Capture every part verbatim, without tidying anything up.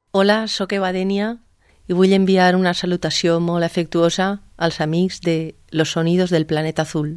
Hola, sóc Eva Dènia i vull enviar una salutació molt afectuosa als amics de Los Sonidos del Planeta Azul.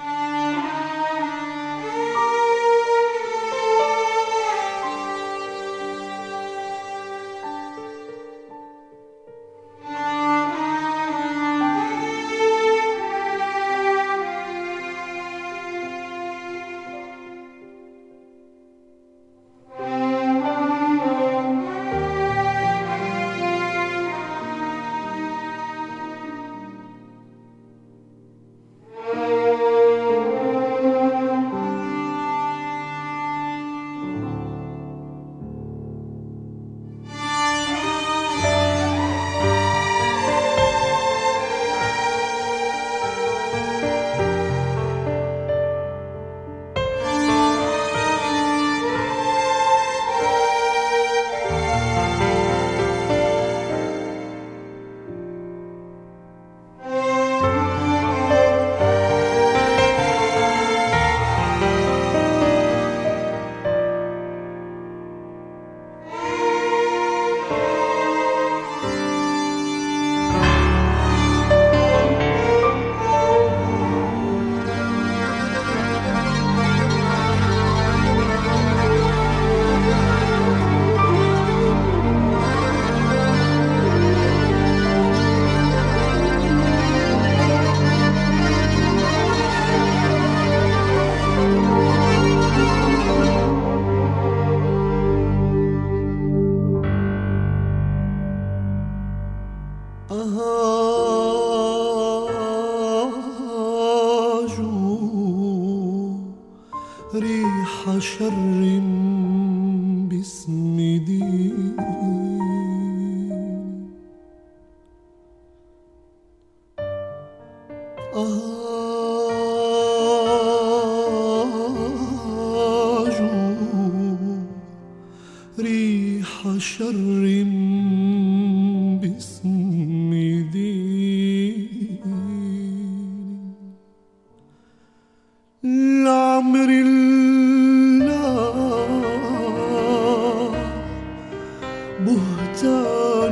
ريح شر باسم دين أهاجوا ريح شر باسم دين لعمر الله بهتان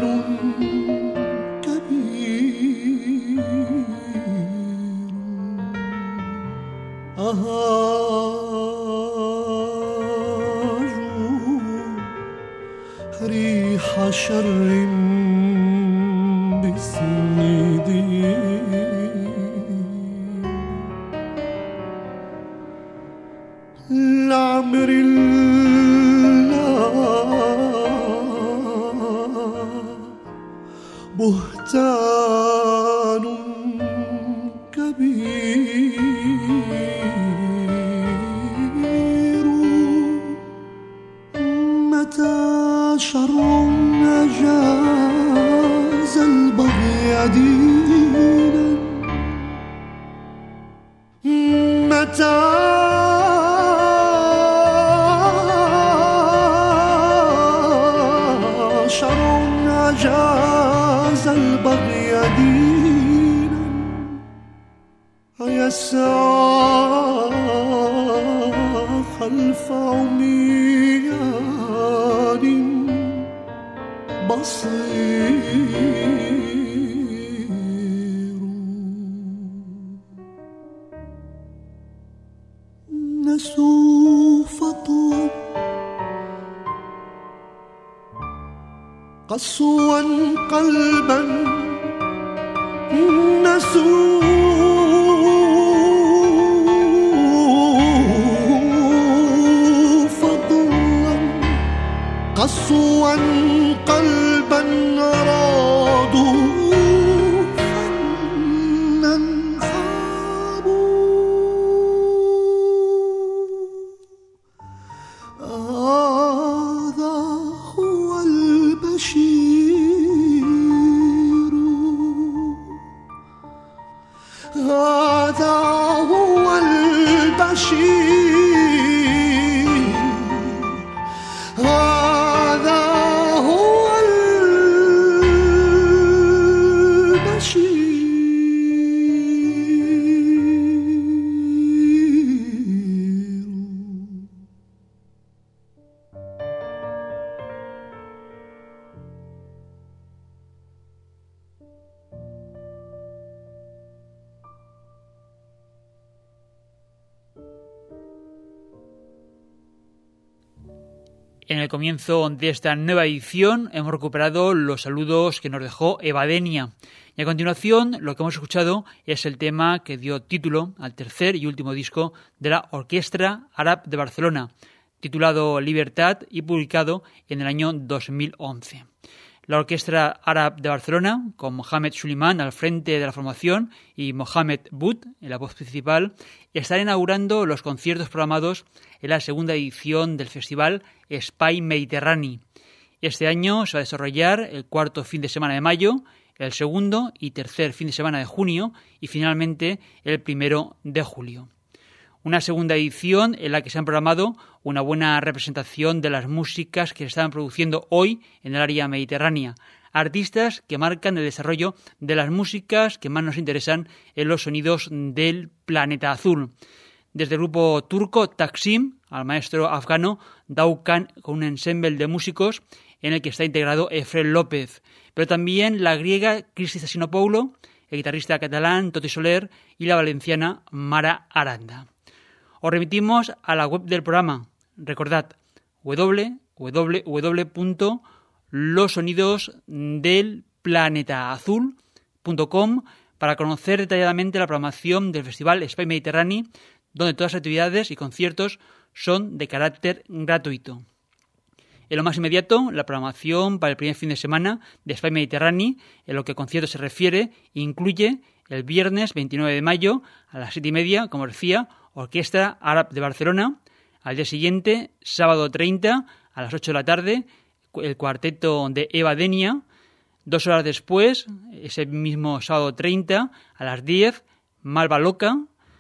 كبير أهاجوا ريح شر باسم دين لعمر الله بهتان كبير متى شر جاز البغي دينا متى جاز البغي دينا يسعى خلف عميان بصير نسوا فضلا قسوا قلبا نسوا فضلا قسوا قلبا أرادوا فنا خابوا هذا هو البشير هذا هو البشير هذا هو البشير En el comienzo de esta nueva edición hemos recuperado los saludos que nos dejó Eva Denia. Y a continuación lo que hemos escuchado es el tema que dio título al tercer y último disco de la Orquestra Àrab de Barcelona, titulado Libertad y publicado en el año dos mil once. La Orquestra Àrab de Barcelona, con Mohamed Suleiman al frente de la formación y Mohamed Boud en la voz principal, están inaugurando los conciertos programados en la segunda edición del festival Espai Mediterrani. Este año se va a desarrollar el cuarto fin de semana de mayo, el segundo y tercer fin de semana de junio y finalmente el primero de julio. Una segunda edición en la que se han programado una buena representación de las músicas que se están produciendo hoy en el área mediterránea, artistas que marcan el desarrollo de las músicas que más nos interesan en los sonidos del planeta azul. Desde el grupo turco Taksim al maestro afgano Daukan, con un ensemble de músicos en el que está integrado Efrén López, pero también la griega Cristi Sassinopoulo, el guitarrista catalán Toti Soler y la valenciana Mara Aranda. Os remitimos a la web del programa. Recordad, doble u doble u doble u punto los sonidos del planeta azul punto com para conocer detalladamente la programación del Festival Espai Mediterrani, donde todas las actividades y conciertos son de carácter gratuito. En lo más inmediato, la programación para el primer fin de semana de Espai Mediterrani, en lo que a conciertos se refiere, incluye el viernes veintinueve de mayo a las siete y media, como decía, Orquestra Àrab de Barcelona. Al día siguiente, sábado treinta, a las ocho de la tarde, el cuarteto de Eva Denia. Dos horas después, ese mismo sábado treinta, a las diez, Malva Loca.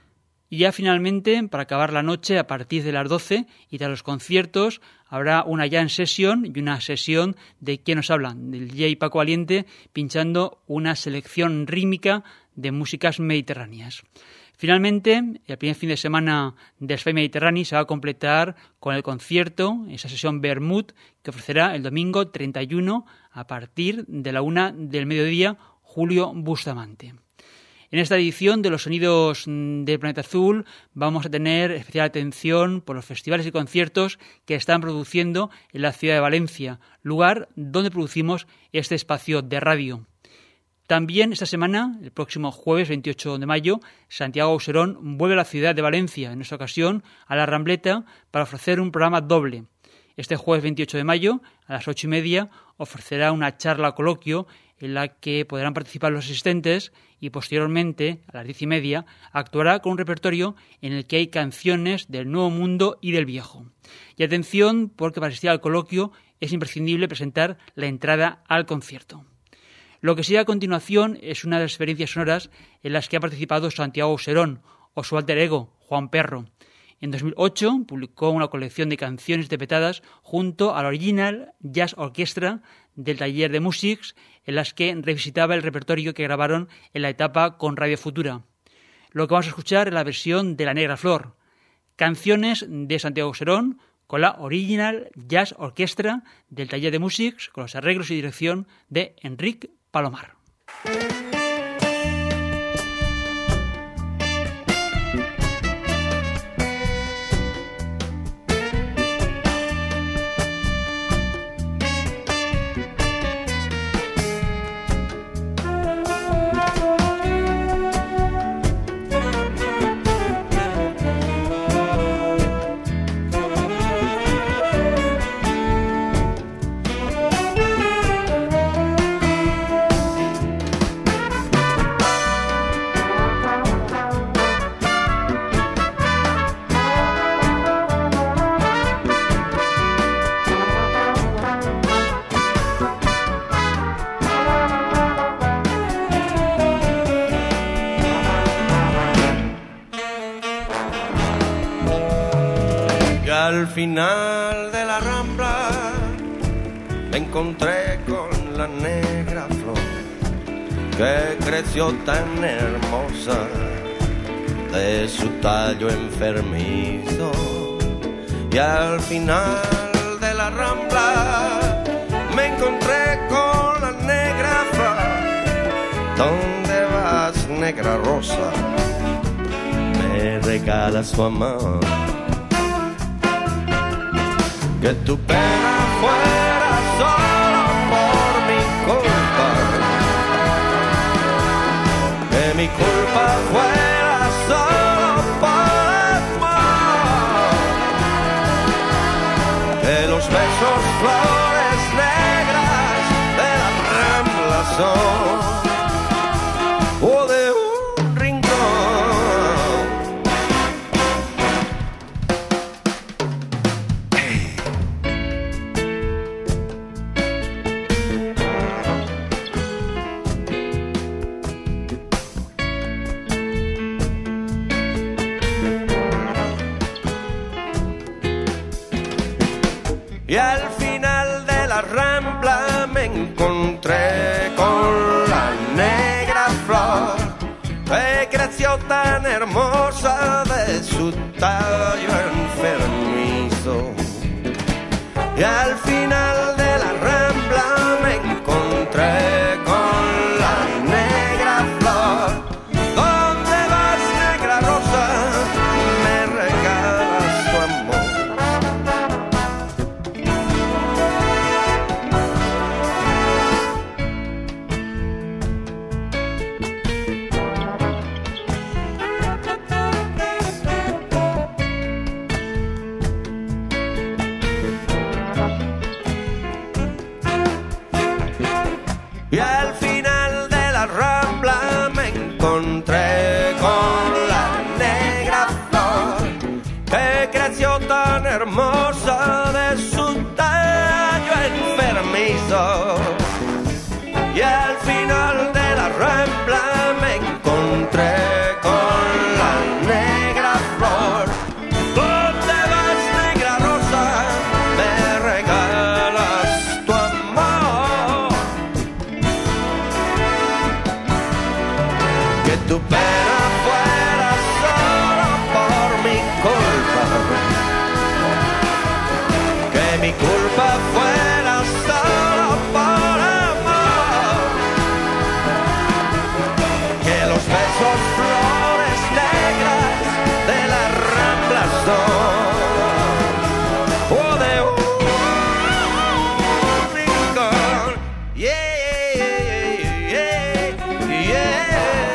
Y ya finalmente, para acabar la noche, a partir de las doce, y tras los conciertos, habrá una jam session y una sesión de ¿Quién nos habla?, del D J Paco Valiente, pinchando una selección rítmica de músicas mediterráneas. Finalmente, el primer fin de semana de Espai Mediterrani se va a completar con el concierto, esa sesión Vermut, que ofrecerá el domingo treinta y uno a partir de la una del mediodía, Julio Bustamante. En esta edición de los sonidos del planeta azul vamos a tener especial atención por los festivales y conciertos que están produciendo en la ciudad de Valencia, lugar donde producimos este espacio de radio. También esta semana, el próximo jueves veintiocho de mayo, Santiago Auserón vuelve a la ciudad de Valencia, en esta ocasión a la Rambleta, para ofrecer un programa doble. Este jueves veintiocho de mayo, a las ocho y media, ofrecerá una charla coloquio en la que podrán participar los asistentes y posteriormente, a las diez y media, actuará con un repertorio en el que hay canciones del Nuevo Mundo y del Viejo. Y atención, porque para asistir al coloquio es imprescindible presentar la entrada al concierto. Lo que sigue a continuación es una de las experiencias sonoras en las que ha participado Santiago Auserón o su alter ego, Juan Perro. En dos mil ocho publicó una colección de canciones interpretadas junto a la Original Jazz Orchestra del Taller de Musics, en las que revisitaba el repertorio que grabaron en la etapa con Radio Futura. Lo que vamos a escuchar es la versión de La Negra Flor, canciones de Santiago Auserón con la Original Jazz Orchestra del Taller de Musics, con los arreglos y dirección de Enric Palomar. Al final de la Rambla me encontré con la negra flor que creció tan hermosa de su tallo enfermizo. Y al final de la Rambla me encontré con la negra flor. ¿Dónde vas, negra rosa? Me regala su amor. que tu pena fuera solo por mi culpa, que mi culpa fuera solo por amor, que los besos flores negras de la Rambla son o de un rincón. Y al final de la Rambla me encontré con la negra flor que creció tan hermosa de su tallo enfermizo. Y al final de la Rambla me encontré con la negra flor. ¿Dónde vas, negra rosa? Me regalas tu amor. Y al final de la Rambla me encontré con la negra flor que creció tan hermosa de su tallo enfermizo. Y al final de la Rambla me encontré con la negra flor. ¿Dónde vas, negra rosa? Me regalas tu amor. Que tu pena fuera solo por mi culpa, que mi culpa fuera solo por amor, que los besos flores negras de la Rambla son o de un rincón. Yeah, yeah, yeah, yeah.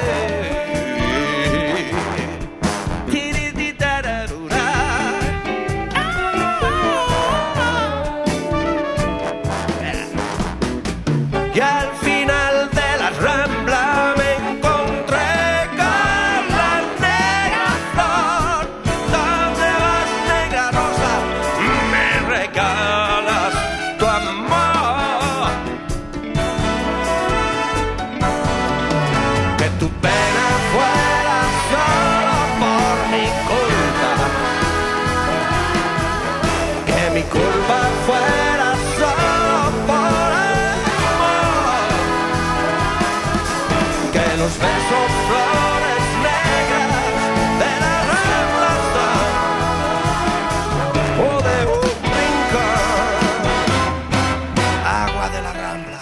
Y al final de la Rambla me encontré con la negra flor. ¿Dónde vas, negra rosa? Me regalas tu amor. Que tu pena fuera solo por mi culpa, que mi culpa fuera solo por amor, que los besos flores negras de la Rambla son o de un rincón, agua de la Rambla.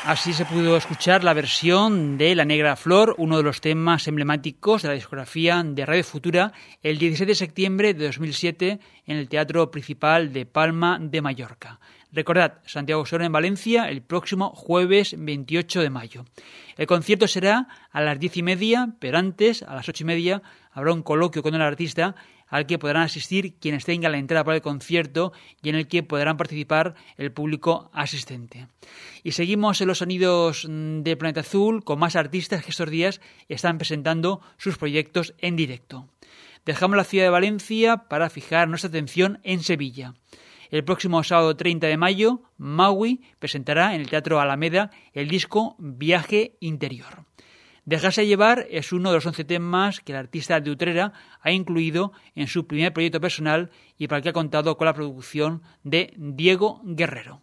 Así se pudo escuchar la versión de La Negra Flor, uno de los temas emblemáticos de la discografía de Radio Futura, el dieciséis de septiembre de dos mil siete en el Teatro Principal de Palma de Mallorca. Recordad, Santiago Soro en Valencia el próximo jueves veintiocho de mayo. El concierto será a las diez y media, pero antes, a las ocho y media, habrá un coloquio con el artista al que podrán asistir quienes tengan la entrada para el concierto y en el que podrán participar el público asistente. Y seguimos en los sonidos de Planeta Azul con más artistas que estos días están presentando sus proyectos en directo. Dejamos la ciudad de Valencia para fijar nuestra atención en Sevilla. El próximo sábado treinta de mayo, Maui presentará en el Teatro Alameda el disco Viaje Interior. Dejarse llevar es uno de los once temas que el artista de Utrera ha incluido en su primer proyecto personal y para el que ha contado con la producción de Diego Guerrero.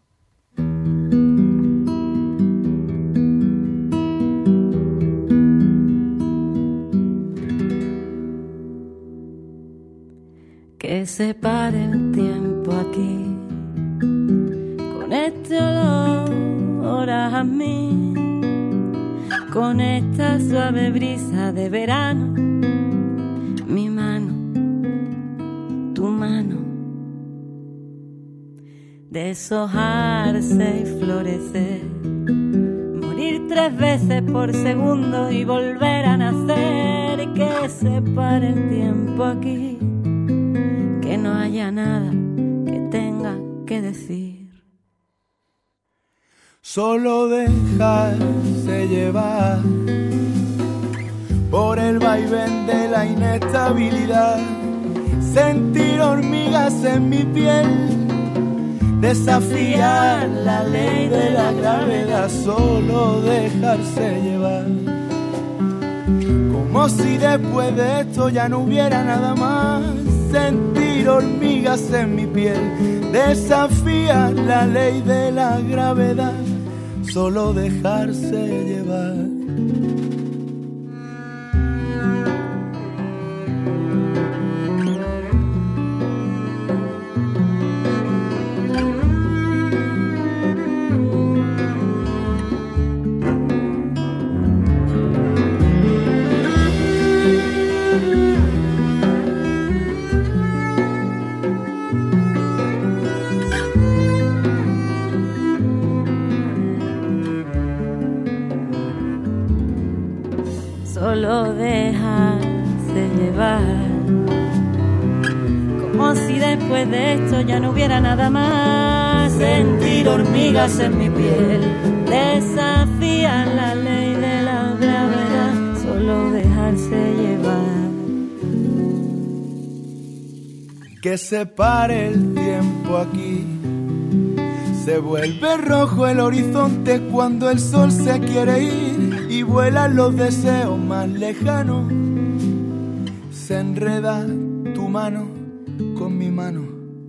Que se pare el tiempo aquí con este olor a jazmín, con esta suave brisa de verano, mi mano, tu mano, deshojarse y florecer, morir tres veces por segundo y volver a nacer, que se pare el tiempo aquí, que no haya nada que tenga que decir. Solo dejarse llevar por el vaivén de la inestabilidad, sentir hormigas en mi piel, desafiar la ley de la gravedad, solo dejarse llevar, como si después de esto ya no hubiera nada más, sentir hormigas en mi piel, desafiar la ley de la gravedad, solo dejarse llevar. Solo dejarse llevar, como si después de esto ya no hubiera nada más, sentir hormigas en mi piel, desafiar la ley de la gravedad, solo dejarse llevar. Que se pare el tiempo aquí, se vuelve rojo el horizonte cuando el sol se quiere ir y vuelan los deseos más lejanos, se enreda tu mano con mi mano,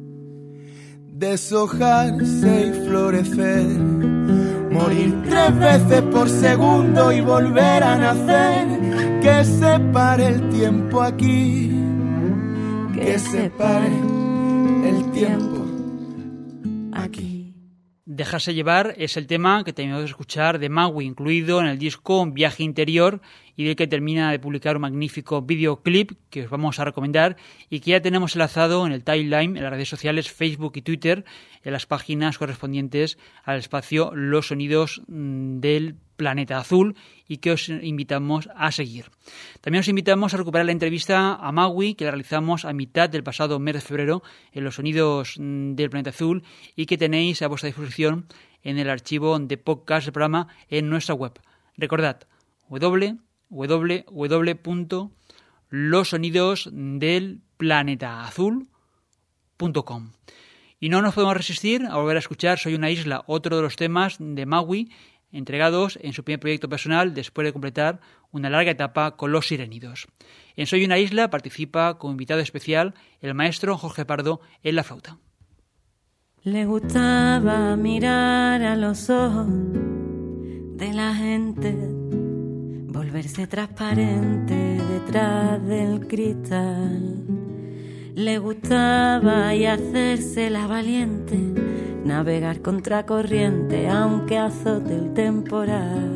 deshojarse y florecer, morir tres veces por segundo y volver a nacer, que se pare el tiempo aquí, que se pare el tiempo aquí. Dejarse llevar es el tema que terminamos de escuchar de Maui, incluido en el disco Viaje Interior, y del que termina de publicar un magnífico videoclip que os vamos a recomendar y que ya tenemos enlazado en el timeline, en las redes sociales Facebook y Twitter, en las páginas correspondientes al espacio Los Sonidos del Planeta Azul, y que os invitamos a seguir. También os invitamos a recuperar la entrevista a Maui que la realizamos a mitad del pasado mes de febrero en Los Sonidos del Planeta Azul y que tenéis a vuestra disposición en el archivo de podcast del programa en nuestra web. Recordad, w w w punto los sonidos del planeta azul punto com. Y no nos podemos resistir a volver a escuchar Soy una isla, otro de los temas de Maui, entregados en su primer proyecto personal después de completar una larga etapa con Los Sirénidos. En Soy una isla participa como invitado especial el maestro Jorge Pardo en la flauta. Le gustaba mirar a los ojos de la gente, volverse transparente detrás del cristal. Le gustaba y hacerse la valiente, navegar contracorriente aunque azote el temporal,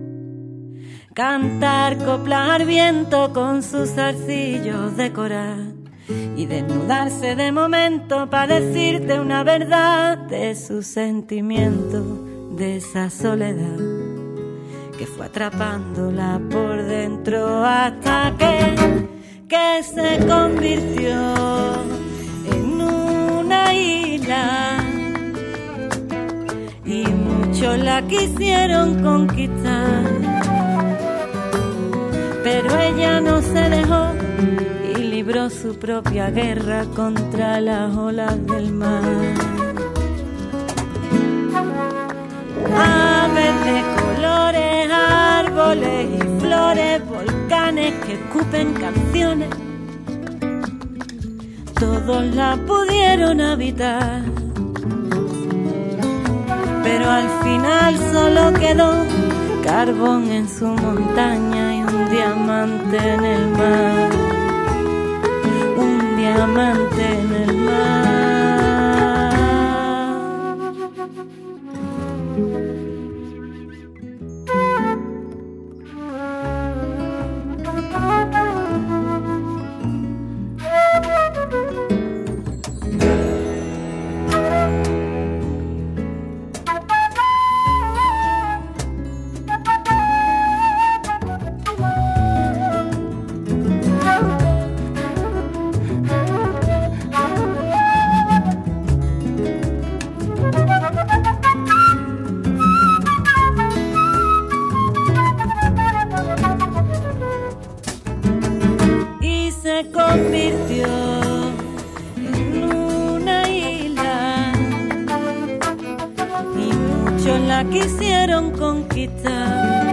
cantar coplas al viento con sus zarcillos de coral y desnudarse de momento para decirte una verdad de su sentimiento, de esa soledad que fue atrapándola por dentro hasta que, que se convirtió en una isla y muchos la quisieron conquistar, pero ella no se dejó y libró su propia guerra contra las olas del mar. Aves de colores, árboles y flores, volcanes que escupen canciones, todos la pudieron habitar, pero al final solo quedó carbón en su montaña y un diamante en el mar, un diamante en el mar. Quisieron conquistar,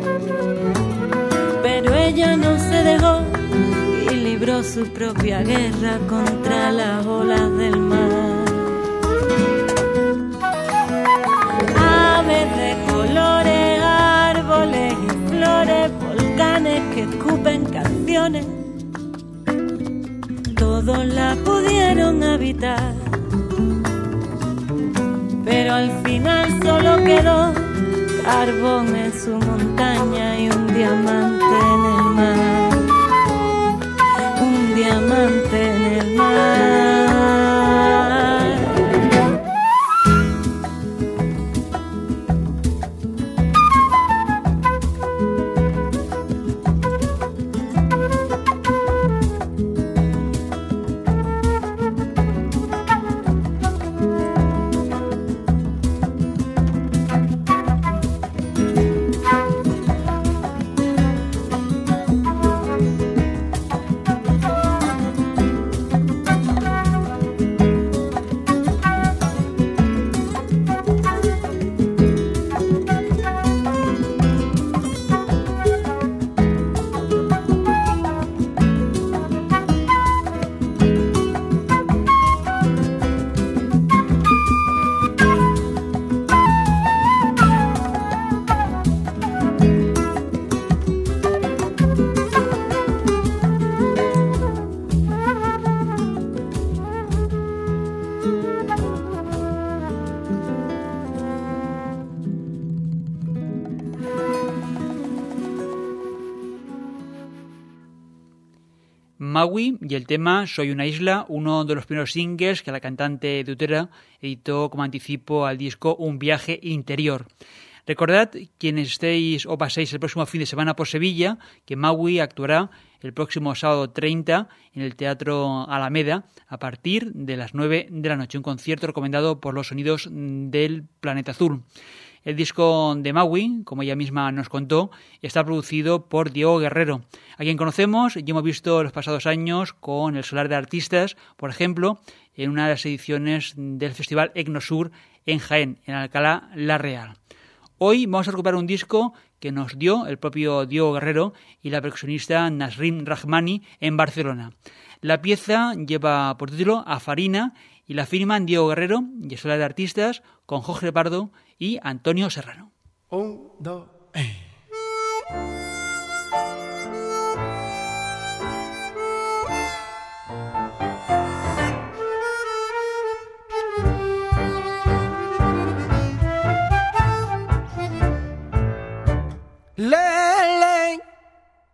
pero ella no se dejó y libró su propia guerra contra las olas del mar. Aves de colores, árboles y flores, volcanes que escupen canciones, todos la pudieron habitar, pero al final solo quedó carbón en su montaña y un diamante en el mar, un diamante en el mar. Maui y el tema Soy una isla, uno de los primeros singles que la cantante deutera editó como anticipo al disco Un viaje interior. Recordad, quienes estéis o paséis el próximo fin de semana por Sevilla, que Maui actuará el próximo sábado treinta en el Teatro Alameda a partir de las nueve de la noche. Un concierto recomendado por los sonidos del Planeta Azul. El disco de Maui, como ella misma nos contó, está producido por Diego Guerrero, a quien conocemos y hemos visto los pasados años con el Solar de Artistas, por ejemplo, en una de las ediciones del Festival Egnosur en Jaén, en Alcalá la Real. Hoy vamos a recuperar un disco que nos dio el propio Diego Guerrero y la percusionista Nasrin Rahmani en Barcelona. La pieza lleva por título A Farina y la firman Diego Guerrero y el Solar de Artistas con Jorge Pardo y Antonio Serrano. Un, dos, eh.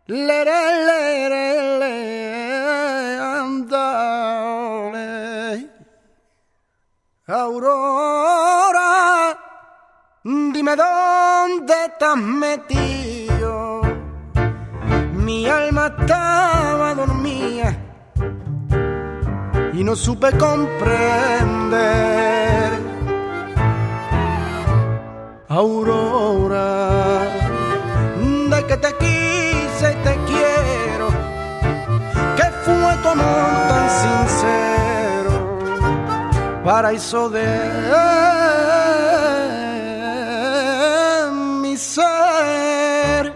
le, le, le, le, andale. Aurora, dime dónde estás metido. Mi alma estaba dormida y no supe comprender. Aurora, de que te quise y te quiero, que fue tu amor tan sincero, paraíso de mi ser.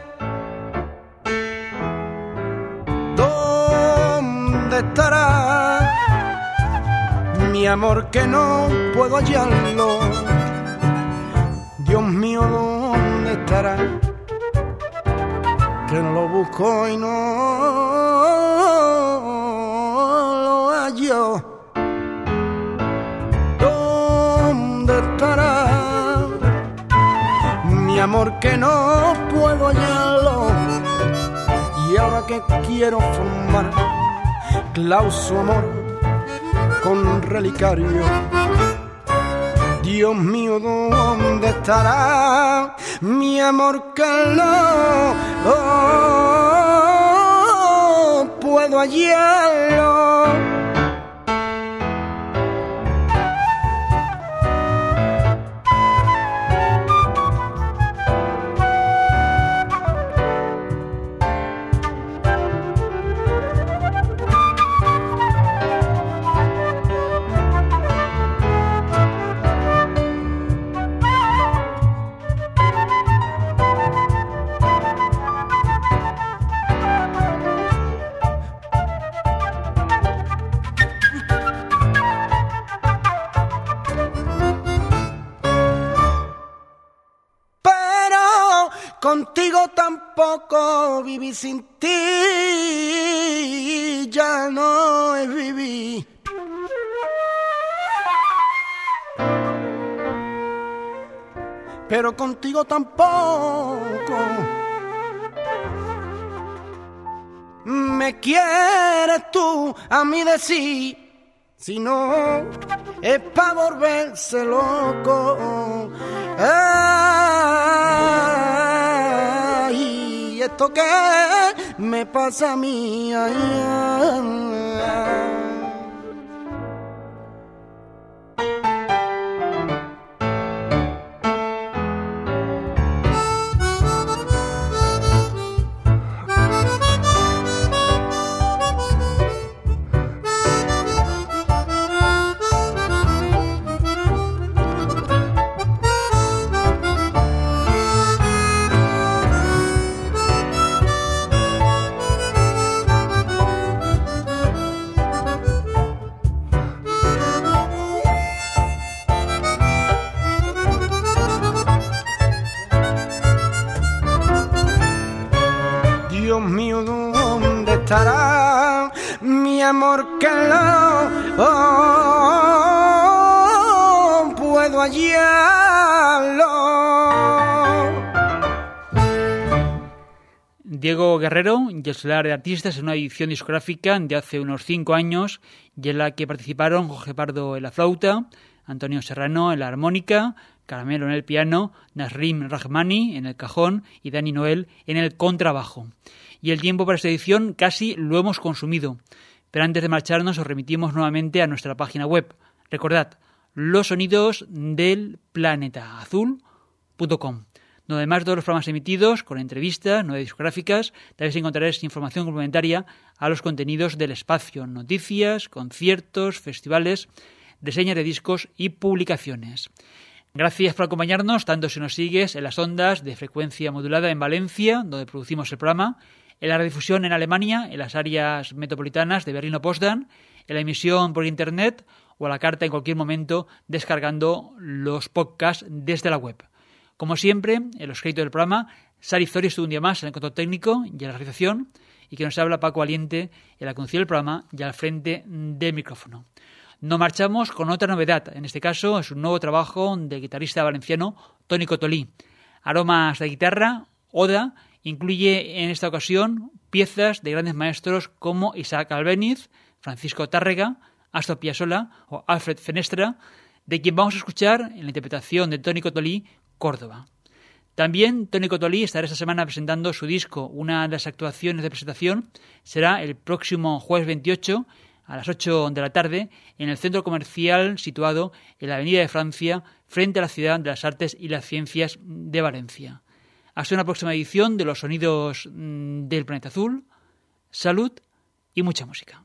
¿Dónde estará mi amor que no puedo hallarlo? Dios mío, ¿dónde estará? Que no lo busco y no lo hallo. ¿Dónde estará mi amor que no puedo hallarlo? Y ahora que quiero formar clauso amor con relicario, Dios mío, ¿dónde estará mi amor que no oh, puedo hallarlo? Contigo tampoco viví, sin ti ya no es vivir. Pero contigo tampoco me quieres tú a mí decir, si no es pa' volverse loco. Ay, esto que me pasa a mí. Ay, ay, ay. Dios mío, ¿dónde estará mi amor que no oh, puedo hallarlo? Diego Guerrero y el solar de artistas en una edición discográfica de hace unos cinco años y en la que participaron Jorge Pardo en la flauta, Antonio Serrano en la armónica, Caramelo en el piano, Nasrim Rahmani en el cajón y Dani Noel en el contrabajo. Y el tiempo para esta edición casi lo hemos consumido. Pero antes de marcharnos os remitimos nuevamente a nuestra página web. Recordad, los sonidos del planeta azul punto com, donde además de todos los programas emitidos, con entrevistas, novedades discográficas, también encontraréis información complementaria a los contenidos del espacio, noticias, conciertos, festivales, reseñas de discos y publicaciones. Gracias por acompañarnos, tanto si nos sigues en las ondas de frecuencia modulada en Valencia, donde producimos el programa, en la redifusión en Alemania, en las áreas metropolitanas de Berlín o Potsdam, en la emisión por internet o a la carta en cualquier momento descargando los podcasts desde la web. Como siempre, en los créditos del programa, Sari Zori estuvo un día más en el control técnico y en la realización, y que nos habla Paco Valiente en la conducción del programa y al frente del micrófono. Nos marchamos con otra novedad, en este caso es un nuevo trabajo del guitarrista valenciano Toni Cotolí. Aromas de guitarra, Oda, incluye en esta ocasión piezas de grandes maestros como Isaac Albéniz, Francisco Tárrega, Astor Piazzolla o Alfred Fenestra, de quien vamos a escuchar en la interpretación de Toni Cotolí, Córdoba. También Toni Cotolí estará esta semana presentando su disco. Una de las actuaciones de presentación será el próximo jueves veintiocho a las ocho de la tarde en el centro comercial situado en la Avenida de Francia, frente a la Ciudad de las Artes y las Ciencias de Valencia. Hasta una próxima edición de Los Sonidos del Planeta Azul. Salud y mucha música.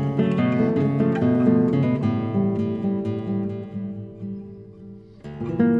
Thank you.